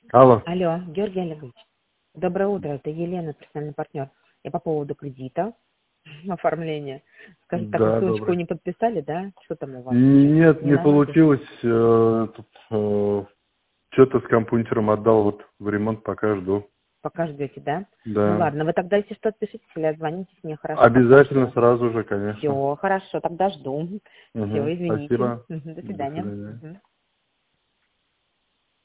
Алло. Алло, Георгий Олегович. Доброе утро, это Елена, персональный партнер. Я по поводу кредита, оформления. Скажите, так вы Да, ссылочку добрый. не подписали, да? Что там у вас сейчас? Нет, Не не наладили? получилось. Что-то с компьютером отдал, вот в ремонт пока жду. Пока ждете, да? Ну Да. ладно, вы тогда, если что, отпишитесь или отзвонитесь мне, хорошо, тогда Обязательно жду. сразу же, конечно. Все, хорошо, тогда жду. Все, извините. Спасибо. Мгм, до До свидания. свидания. Мгм.